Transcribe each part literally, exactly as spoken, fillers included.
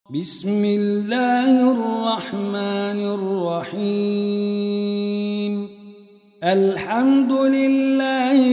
بسم الله الرحمن الرحيم. الحمد لله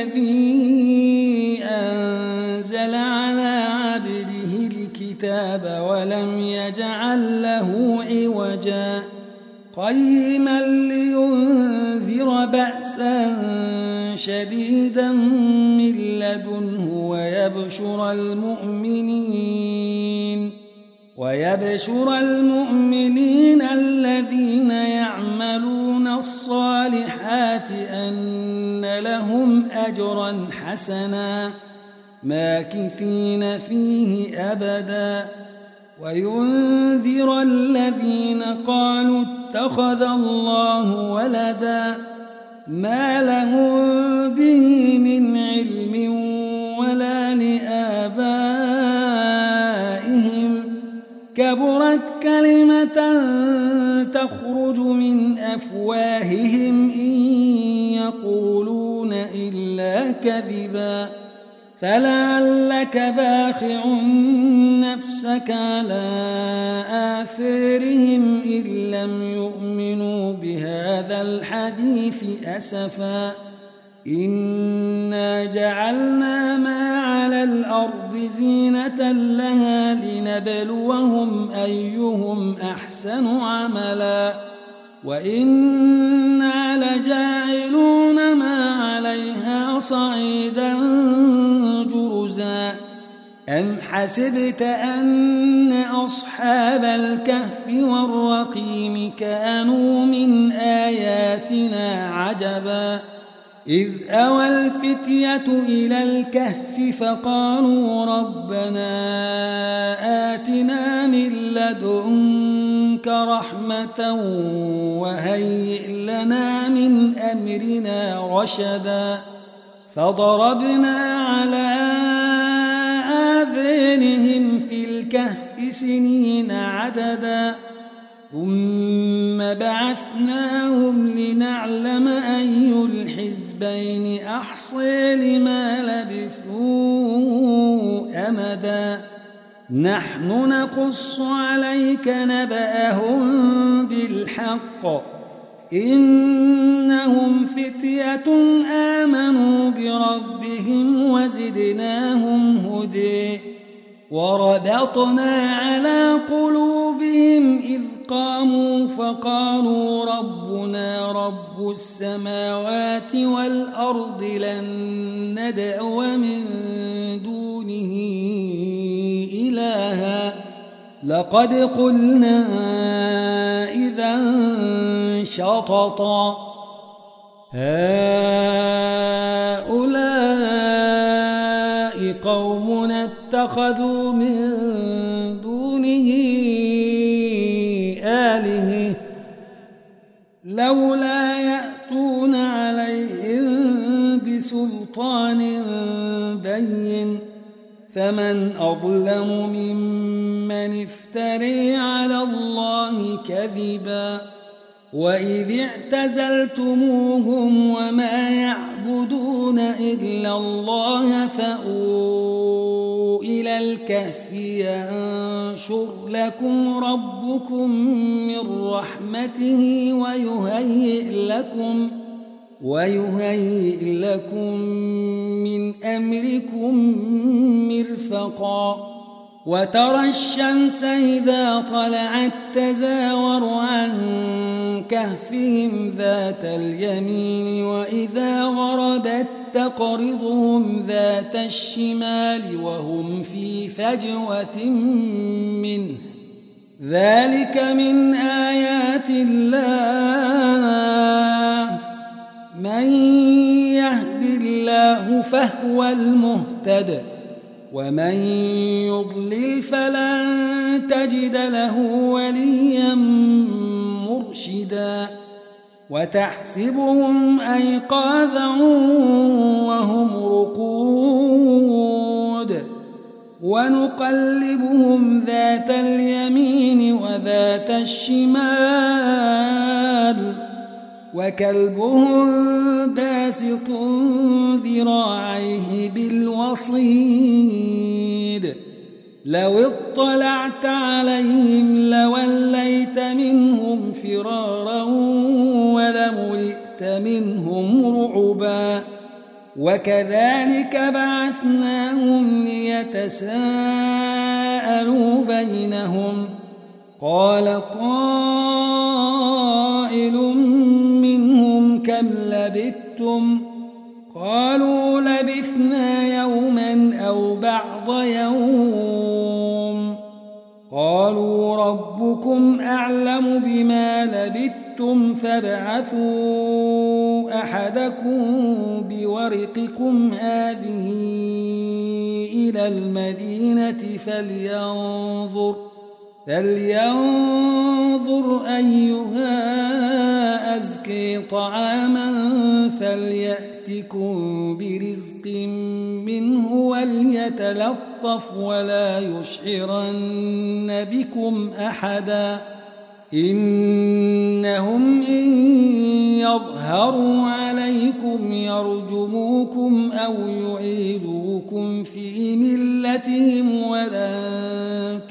الذي أنزل على عبده الكتاب ولم يجعل له عوجا قيما لينذر بأسا شديدا من لدنه ويبشر المؤمنين ويبشر المؤمنين الذين يعملون الصالحات أن لهم أجرا حسنا ماكثين فيه أبدا وينذر الذين قالوا اتخذ الله ولدا ما لهم به من علم ولا لآبائهم كبرت كلمة تخرج من أفواههم إن يقولون إلا كذبا فلعلك باخع نفسك على آثارهم إن لم يؤمنوا بهذا الحديث أسفا إنا جعلنا ما على الأرض زينة لها لنبلوهم أيهم أحسن عملا وإنا لجاعلون ما عليها صعيدا جرزا أم حسبت أن أصحاب الكهف والرقيم كانوا من آياتنا عجبا إذ أوى الفتية إلى الكهف فقالوا ربنا آتنا من لدنك رحمة وهيئ لنا من أمرنا رشدا فضربنا على آذانهم في الكهف سنين عددا ثم بعثناهم لنعلم أي الحزبين أحصي لما لبثوا أمدا نحن نقص عليك نبأهم بالحق إنهم فتية آمنوا بربهم وزدناهم هدى وربطنا على قلوبهم إذ قاموا فقالوا ربنا رب السماوات والأرض لن ندعو من دونه إلها لقد قلنا إذا شططا هؤلاء قومنا اتخذوا من دونه آلهة لولا يأتون عليهم بسلطان بين فمن أظلم ممن افتري على الله كذبا وإذ اعتزلتموهم وما يعبدون إلا الله فأووا إلى الكهف ينشر لكم ربكم من رحمته ويهيئ لكم ويهيئ لكم من أمركم مرفقا وترى الشمس إذا طلعت تزاور عن كهفهم ذات اليمين وإذا غربت تقرضهم ذات الشمال وهم في فجوة منه ذلك من آيات الله من يهد الله فهو المهتد ومن يضلل فلن تجد له وليا مرشدا وتحسبهم أيقاظا وهم رقود ونقلبهم ذات اليمين وذات الشمال وكلبهم باسط ذراعيه بالوصيد لو اطلعت ظاهرت عليهم لوليت منهم فرارا ولملئت منهم رعبا وكذلك بعثناهم ليتساءلوا بينهم قال قائل منهم كم لبثتم قالوا لبثنا يوما أو بعض يوم قالوا ربكم أعلم بما لبثتم فابعثوا أحدكم بورقكم هذه إلى المدينة فلينظر فلينظر أيها أزكي طعاما فليأتكم برزق منه وليتلطف ولا يشعرن بكم أحدا إنهم إن يظهروا عليكم يرجموكم أو يعيدوكم في ملتهم ولن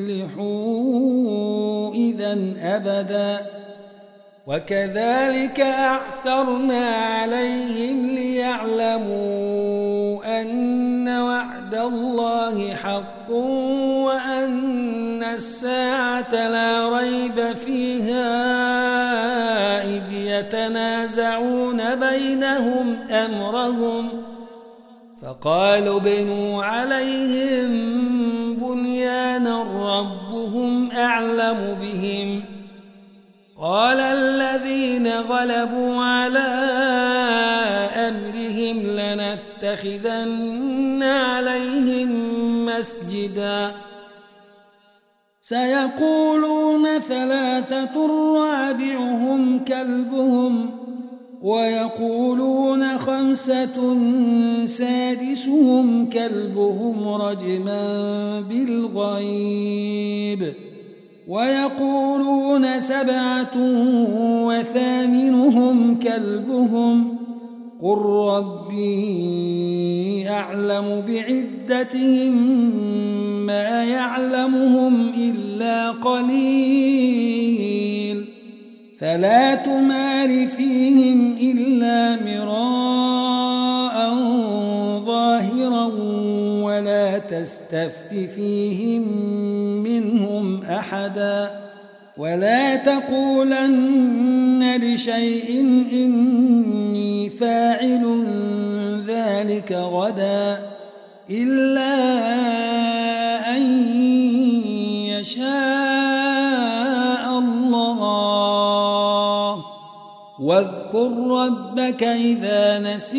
تفلحوا إذن أبدا وكذلك أعثرنا عليهم ليعلموا أن وعد الله حق وأن الساعة لا ريب فيها إذ يتنازعون بينهم أمرهم فقالوا ابنوا عليهم بنيانا ربهم أعلم بهم قال الذين غلبوا على أمرهم لنتخذن عليهم مسجدا سيقولون ثلاثة رابعهم كلبهم ويقولون خمسة سادسهم كلبهم رجما بالغيب ويقولون سبعة وثامنهم كلبهم قل ربي أعلم بعدتهم ما يعلمهم إلا قليل فلا تمار فيهم إلا مراء ظاهرا ولا تستفت فيهم منهم أحدا ولا تقولن لشيء إني فاعل ذلك غدا إلا أن يشاء الله واذكر ربك إذا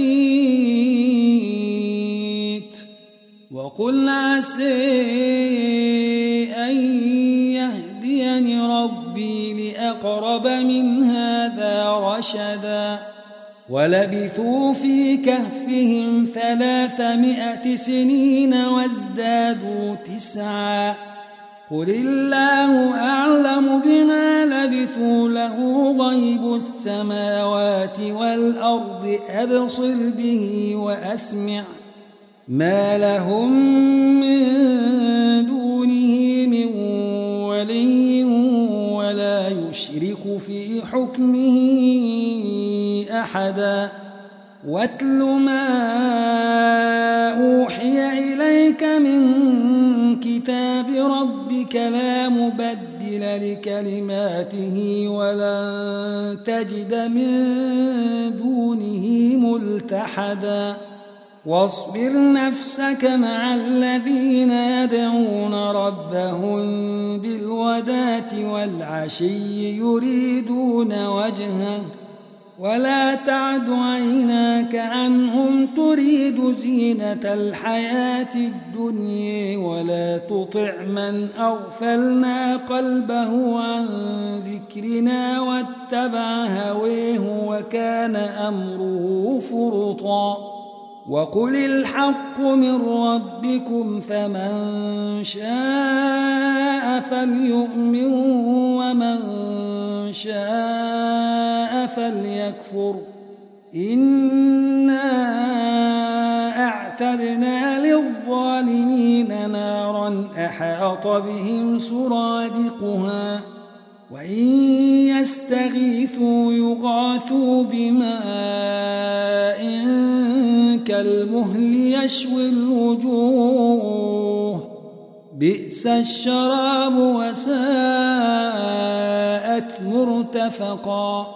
نسيت وقل عسى أن يهديني ربي لأقرب من هذا رشدا ولبثوا في كهفهم ثلاثمائة سنين وازدادوا تسعا قل الله أعلم بما لبثوا له غيب السماوات والأرض أبصر به وأسمع ما لهم من دونه من ولي ولا يشرك في حكمه أحدا واتل ما أوحي إليك من كتاب ربك لا مبدل لكلماته ولن تجد من دونه ملتحدا واصبر نفسك مع الذين يدعون ربهم بالغداة والعشي يريدون وجهه ولا تعد عيناك عنهم تريد زينة الحياة الدنيا ولا تطع من أغفلنا قلبه عن ذكرنا واتبع هويه وكان أمره فرطا وقل الحق من ربكم فمن شاء فليؤمن ومن شاء فليكفر إنا أعتدنا للظالمين نارا أحاط بهم سرادقها وإن يستغيثوا يغاثوا بماء كالمهل يشوي الوجوه بئس الشراب وساءت مرتفقا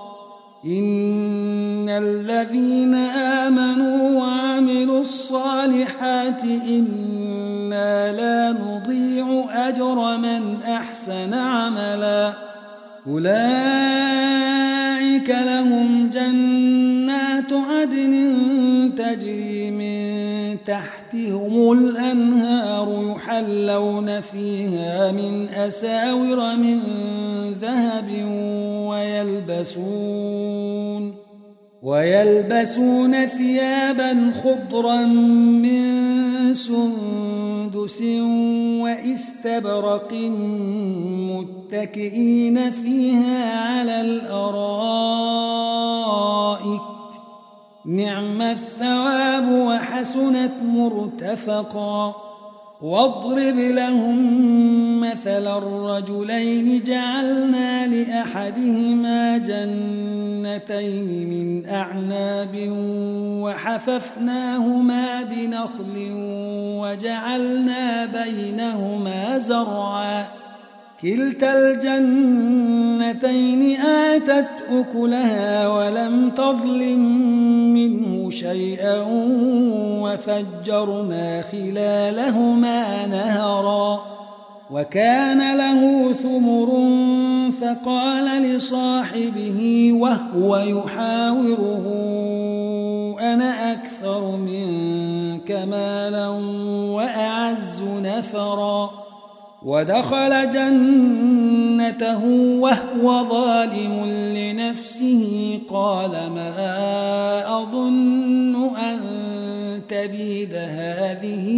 إن الذين آمنوا وعملوا الصالحات إنا لا نضيع أجر من أحسن عملا أولئك لهم جنات عدن تجري من تحتهم الأنهار يحلون فيها من أساور من ذهب ويلبسون ويلبسون ثيابا خضرا من سندس وإستبرق متكئين فيها على الأرائك نعم الثواب وحسنت مرتفقا واضرب لهم مثل الرجلين جعلنا لأحدهما جنتين من أعناب وحففناهما بنخل وجعلنا بينهما زرعا كلتا الجنتين آتت أكلها ولم تظلم منه شيئا وفجرنا خلالهما نهرا وكان له ثمر فقال لصاحبه وهو يحاوره أنا أكثر منك مالا وأعز نفرا ودخل جنته وهو ظالم لنفسه قال ما أظن أن تبيد هذه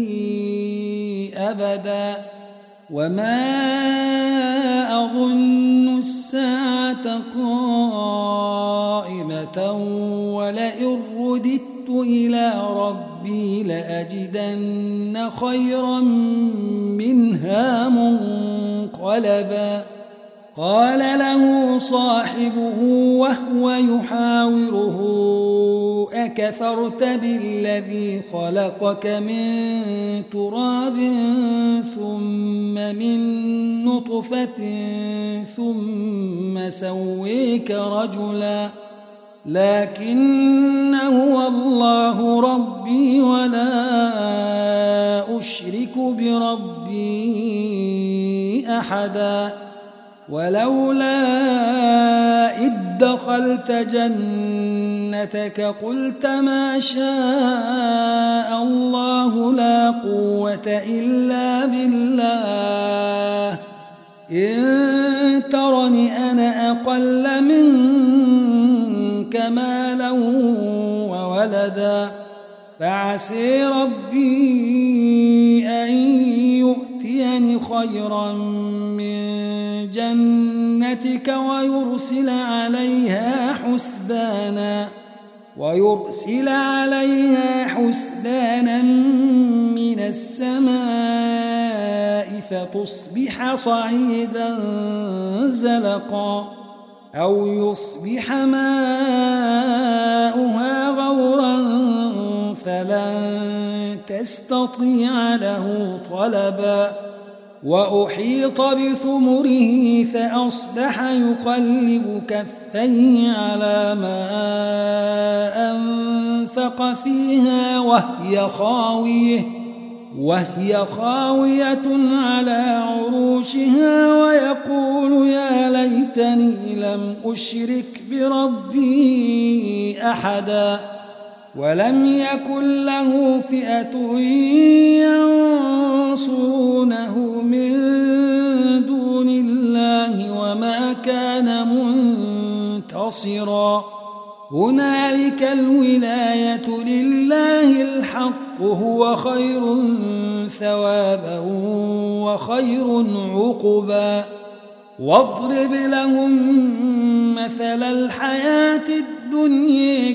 أبدا وما أظن الساعة قائمة ولئن رددت إلى ربي لأجدن خيرا منها منقلبا قال له صاحبه وهو يحاوره أكفرت بالذي خلقك من تراب ثم من نطفة ثم سويك رجلا لكن هو الله ربي ولا أشرك بربي أحدا ولولا إذ دخلت جنتك قلت ما شاء الله لا قوة إلا بالله إن ترني أنا أقل منك مالا وولدا فعسي ربي أن يؤتيني خيرا من جنتك ويرسل عليها حسبانا ويرسل عليها حسبانا من السماء فتصبح صعيدا زلقا أو يصبح ماؤها غورا فلن تستطيع له طلبا وأحيط بثمره فأصبح يقلب كفيه على ما أنفق فيها وهي خاوية وهي خاوية على عروشها ويقول يا ليتني لم أشرك بربي أحدا ولم يكن له فئة ينصرونه من دون الله وما كان منتصرا هنالك الولاية لله الحق هو خير ثوابا وخير عقبا واضرب لهم مثل الحياة الدنيا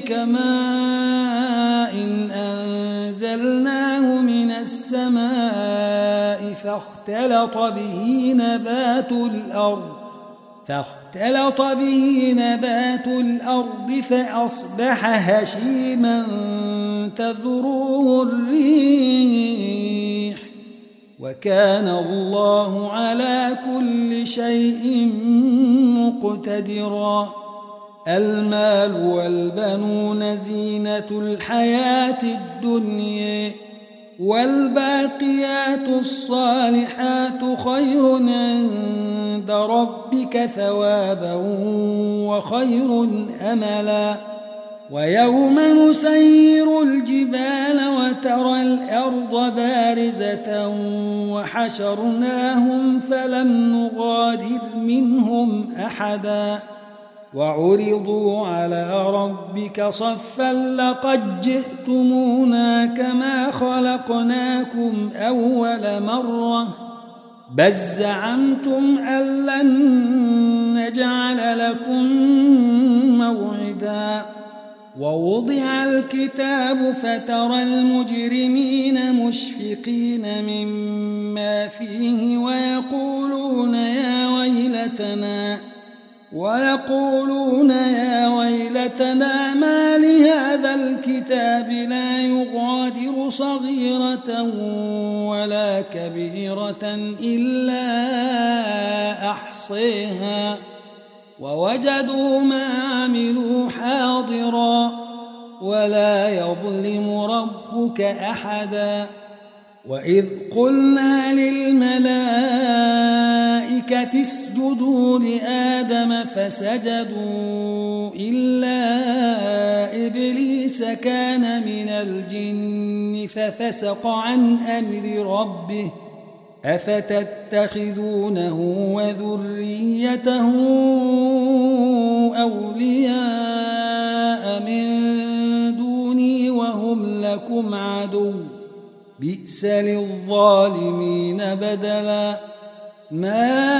كماء إن أنزلناه من السماء فاختلط به نبات الأرض فاختلط به نبات الأرض فأصبح هشيما تذروه الريح وكان الله على كل شيء مقتدرا. المال والبنون زينة الحياة الدنيا والباقيات الصالحات خير عند ربك ثوابا وخير أملا. ويوم نسير الجبال وترى الأرض بارزة وحشرناهم فلم نغادر منهم أحدا وعرضوا على ربك صفا لقد جئتمونا كما خلقناكم أول مرة بل زعمتم أن لن نجعل لكم موعدا. ووضع الكتاب فترى المجرمين مشفقين مما فيه ويقولون يا ويلتنا ويقولون يا ويلتنا ما لهذا الكتاب لا يغادر صغيرة ولا كبيرة إلا أحصيها ووجدوا ما عملوا حاضرا ولا يظلم ربك أحدا. وإذ قلنا للملائكة اسجدوا لآدم فسجدوا إلا إبليس كان من الجن ففسق عن أمر ربه أفتتخذونه وذريته أولياء من دوني وهم لكم عدو بئس للظالمين بدلا. ما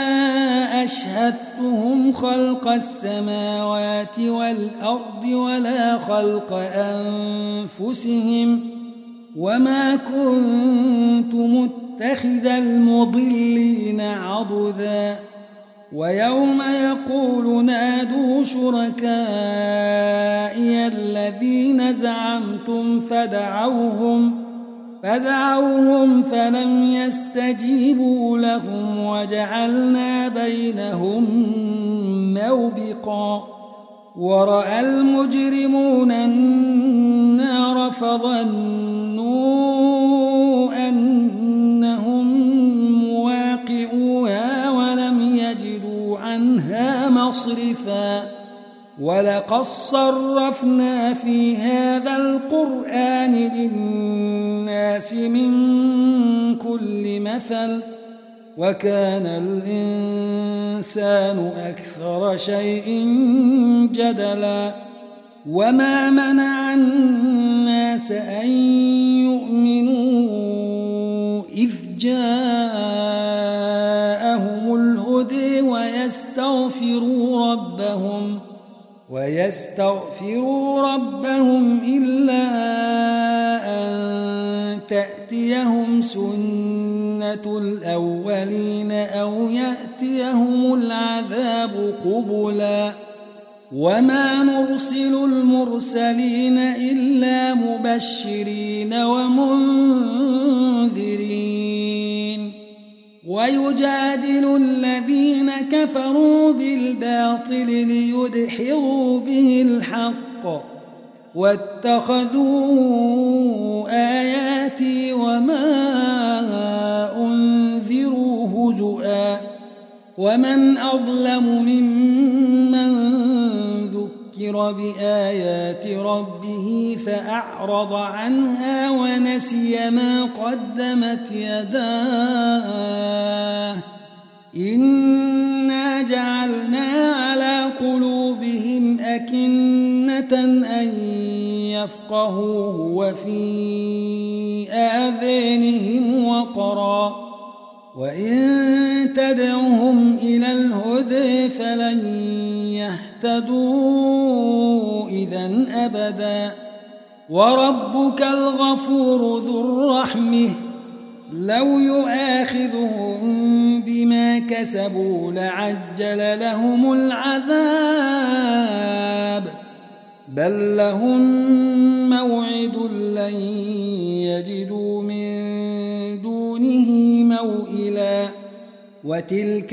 أشهدتهم خلق السماوات والأرض ولا خلق أنفسهم وما كنت متخذ المضلين عضدا. ويوم يقول نادوا شركائي الذين زعمتم فدعوهم فدعوهم فلم يستجيبوا لهم وجعلنا بينهم موبقا. ورأى المجرمون النار فظنوا أنهم مواقعوها ولم يجدوا عنها مصرفا. ولقد صرفنا في هذا القرآن للناس من كل مثل وكان الإنسان أكثر شيء جدلا. وما منع الناس أن يؤمنوا إذ جاءهم الهدى ويستغفروا ربهم ويستغفروا ربهم إلا أن تأتيهم سنة الأولين أو يأتيهم العذاب قبلا. وما نرسل المرسلين إلا مبشرين ومنذرين ويجادل الذين كفروا بالباطل ليدحضوا به الحق واتخذوا آياتي وما أنذروا هزؤا. ومن أظلم ممن ذكر بآيات ربه فأعرض عنها ونسي ما قدمت يداه إنا جعلنا على قلوبهم أكنة أن يفقهوه وفي آذانهم وقرا وإن تدعهم إلى الهدى فلن يهتدوا إذن أبدا. وربك الغفور ذو الرحمة لو يؤاخذهم بما كسبوا لعجل لهم العذاب بل لهم موعد لن يجدوا من دونه موئلا وتلك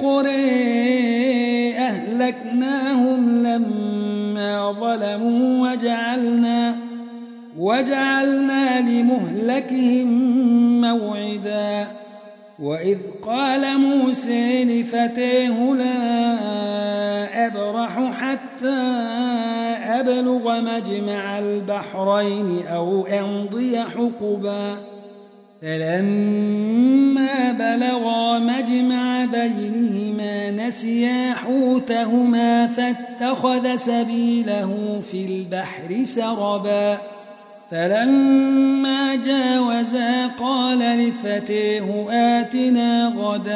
القرى أهلكناهم لما ظلموا وجعلنا وجعلنا لمهلكهم موعدا وإذ قال موسى لفتاه لا أبرح حتى أبلغ مجمع البحرين أو أمضي حقبا فلما بلغا مجمع بينهما نسيا حوتهما فاتخذ سبيله في البحر سربا فلما جاوزا قال لفتاه آتنا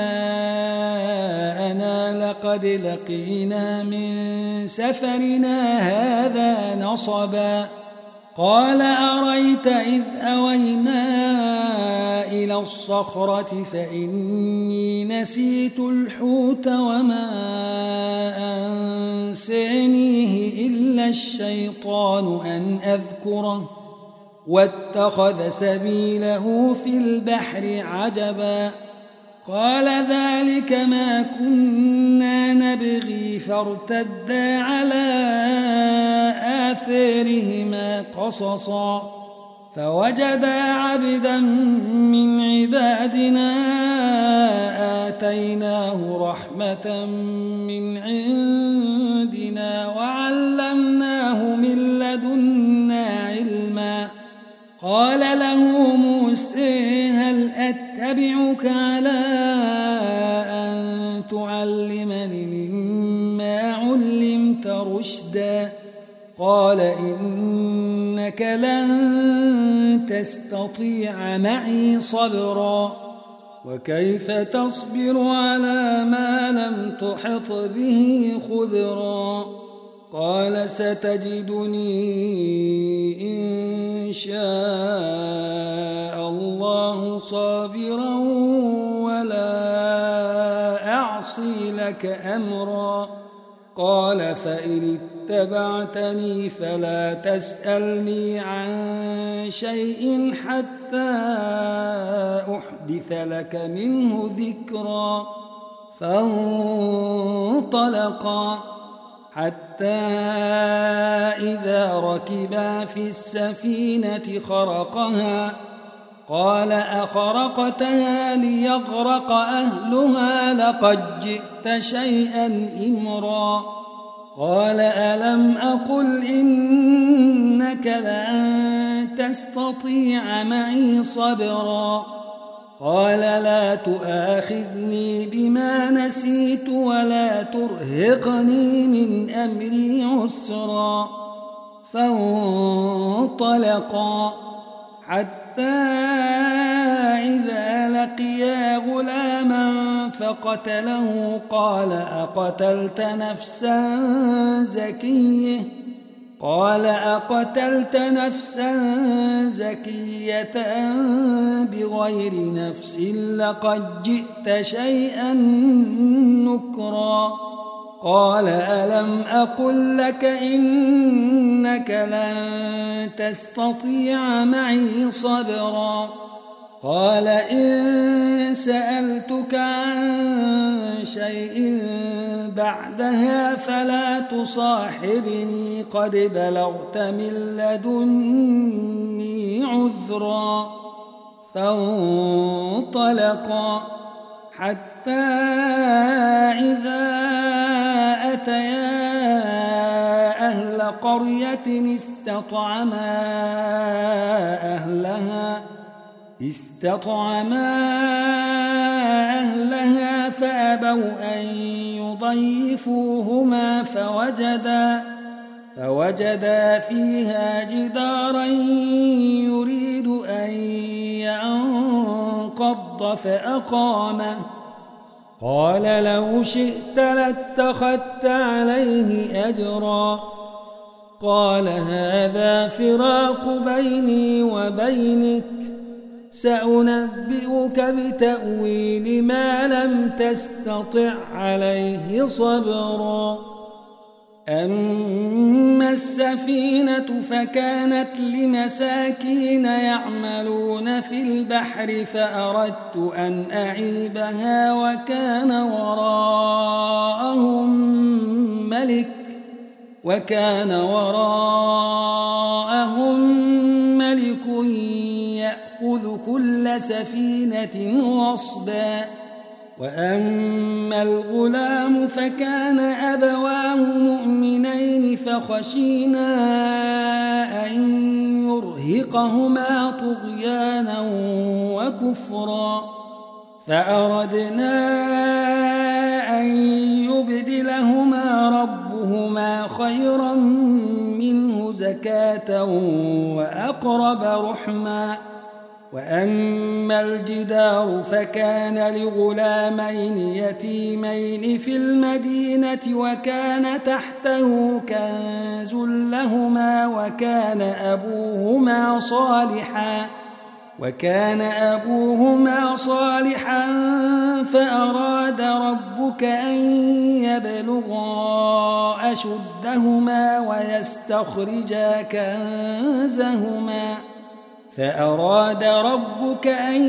غداءنا لقد لقينا من سفرنا هذا نصبا قال أريت إذ أوينا إلى الصخرة فإني نسيت الحوت وما أنسانيه إلا الشيطان أن أذكره واتخذ سبيله في البحر عجبا قال ذلك ما كنا نبغي فارتدا على آثارهما قصصا فوجدا عبدا من عبادنا آتيناه رحمة من عندنا وعلمناه من لدنا علما قال له موسى هل أتبعك على أن تعلمني مما علمت رشدا قال إنك لن تستطيع معي صبرا وكيف تصبر على ما لم تحط به خبرا قال ستجدني إن شاء الله صابرا ولا أعصي لك أمرا قال فإن اتبعتني فلا تسألني عن شيء حتى أحدث لك منه ذكرا فانطلقا حتى إذا ركبا في السفينة خرقها قال أخرقتها ليغرق أهلها لقد جئت شيئا إمرا قال ألم أقل إنك لن تستطيع معي صبرا قال لا تؤاخذني بما نسيت ولا ترهقني من أمري عسرا فانطلقا حتى إذا لقيا غلاما فقتله قال أقتلت نفسا زكية قال أقتلت نفسا زكية بغير نفس لقد جئت شيئا نكرا قال ألم أقل لك إنك لن تستطيع معي صبرا قال إن سألتك عن شيء بعدها فلا تصاحبني قد بلغت من لدني عذرا فانطلقا حتى إذا أتيا أهل قرية استطعما أهلها استطعما أهلها فأبوا أن يضيفوهما فوجدا فوجدا فيها جدارا يريد أن ينقض فأقامه قال لو شئت لاتخذت عليه أجرا قال هذا فراق بيني وبينك سأنبئك بتأويل ما لم تستطع عليه صبرا أما السفينة فكانت لمساكين يعملون في البحر فأردت أن أعيبها وكان وراءهم ملك وكان وراءهم ملك يأخذ كل سفينة غصبا وأما الغلام فكان أبواه مؤمنين فخشينا أن يرهقهما طغيانا وكفرا فأردنا أن يبدلهما ربهما خيرا منه زكاة وأقرب رحما وأما الجدار فكان لغلامين يتيمين في المدينة وكان تحته كنز لهما وكان أبوهما صالحا وكان أبوهما صالحا فأراد ربك أن يبلغا أشدهما ويستخرجا كنزهما فأراد ربك أن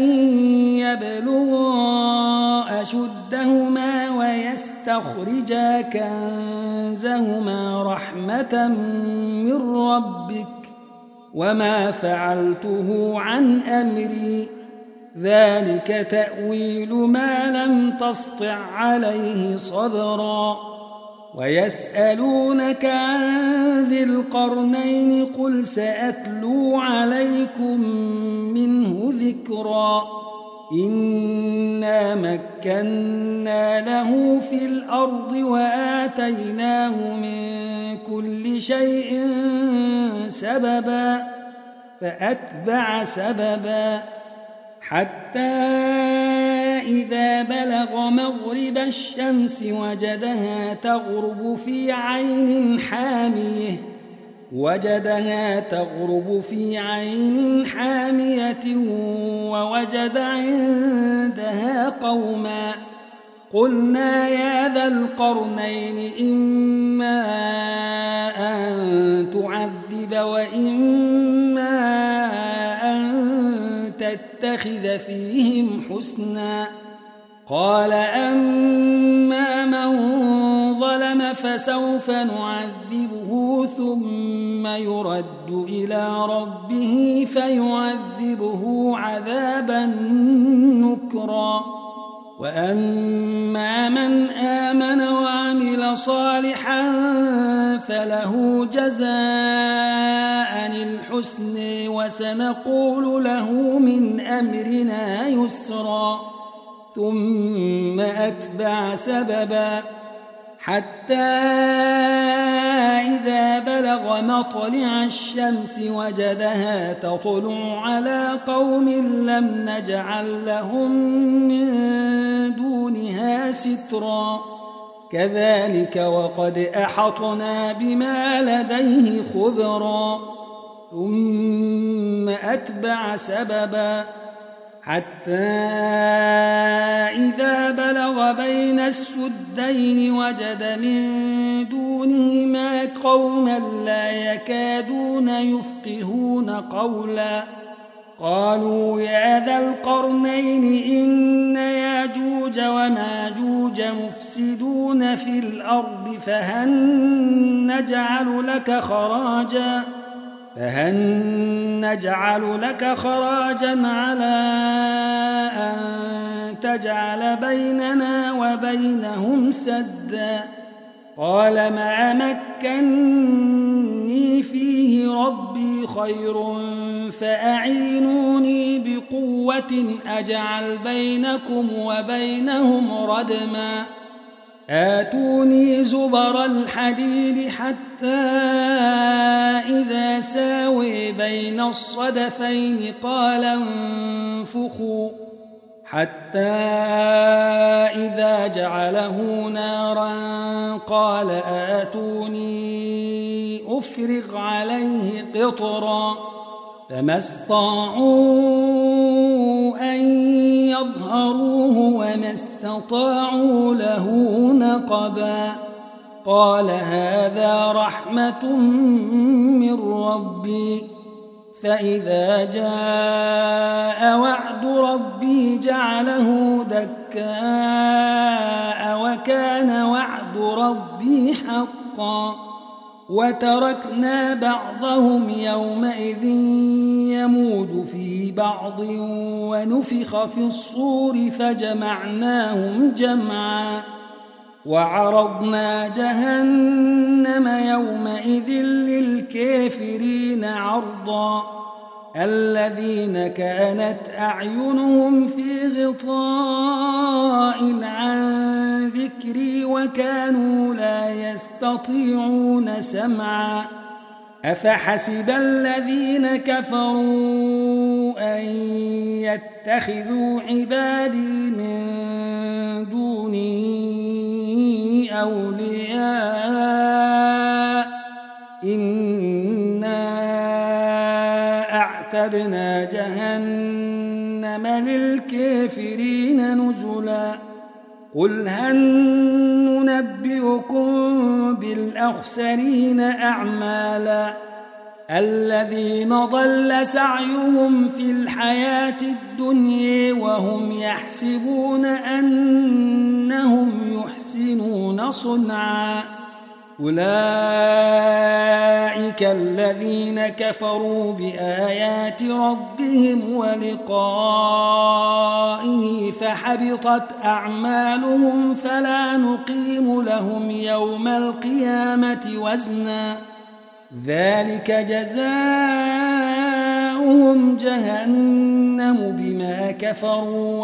يبلغا أشدهما ويستخرجا كنزهما رحمة من ربك وما فعلته عن أمري ذلك تأويل ما لم تسطع عليه صبرا ويسألونك عن ذي القرنين قل سأتلو عليكم منه ذكرا إنا مكنا له في الأرض وآتيناه من كل شيء سببا فأتبع سببا حتى إذا بلغ مغرب الشمس وجدها تغرب في عين حامية وجدها تغرب في عين حامية ووجد عندها قوما قلنا يا ذا القرنين إما أن تعذب وإما أن تتخذ فيهم حسنا قال أما من ظلم فسوف نعذبه ثم يرد إلى ربه فيعذبه عذابا نكرا وأما من آمن وعمل صالحا فله جزاء الحسن وسنقول له من أمرنا يسرا ثم أتبع سببا حتى إذا بلغ مطلع الشمس وجدها تطلع على قوم لم نجعل لهم من دونها سترا كذلك وقد أحطنا بما لديه خبرا ثم أتبع سببا حتى إذا بلغ بين السدين وجد من دونهما قوما لا يكادون يفقهون قولا قالوا يا ذا القرنين إن ياجوج وماجوج مفسدون في الأرض فهل نجعل لك خراجا فهل نجعل لك خراجا على أن تجعل بيننا وبينهم سدا قال ما مكني فيه ربي خير فأعينوني بقوة أجعل بينكم وبينهم ردما آتوني زبر الحديد حتى إذا ساوي بين الصدفين قال انفخوا حتى إذا جعله نارا قال آتوني أفرغ عليه قطرا فما استطاعوا أن يظهروه وما استطاعوا له نقبا قال هذا رحمة من ربي فإذا جاء وعد ربي جعله دكاء وكان وعد ربي حقا وتركنا بعضهم يومئذ يموج في بعض ونفخ في الصور فجمعناهم جمعا وعرضنا جهنم يومئذ للكافرين عرضا الذين كانت أعينهم في غطاء عن ذكري وكانوا لا يستطيعون سمعا أفحسب الذين كفروا أن يتخذوا عبادي من دوني أولياء إنا أعتدنا جهنم للكافرين نزلا قل هل ننبئكم بالأخسرين أعمالا الذين ضل سعيهم في الحياة الدنيا وهم يحسبون أنهم يحسنون صنعا أولئك الذين كفروا بآيات ربهم ولقائه فحبطت أعمالهم فلا نقيم لهم يوم القيامة وزنا ذلك جزاؤهم جهنم بما كفروا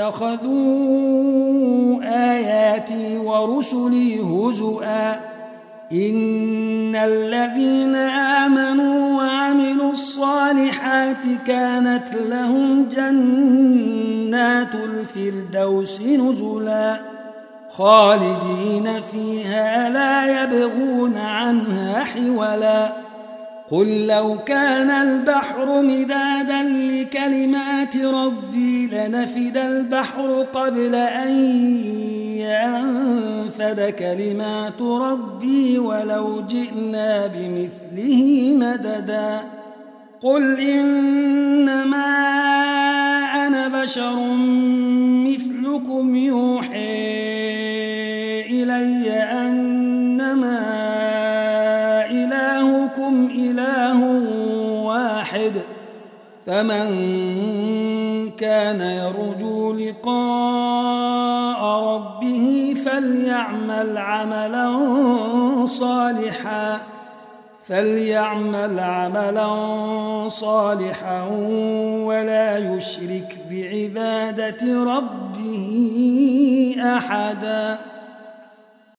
واتخذوا آياتي ورسلي هزؤا إن الذين آمنوا وعملوا الصالحات كانت لهم جنات الفردوس نزلا خالدين فيها لا يبغون عنها حولا قل لو كان البحر مدادا لكلمات ربي لنفد البحر قبل أن ينفد كلمات ربي ولو جئنا بمثله مددا قل إنما أنا بشر مثلكم يوحي إلي أنما إلهكم إله واحد فمن كان يرجو لقاء ربه فليعمل عملا صالحا فليعمل عملا صالحا ولا يشرك بعبادة ربه أحدا.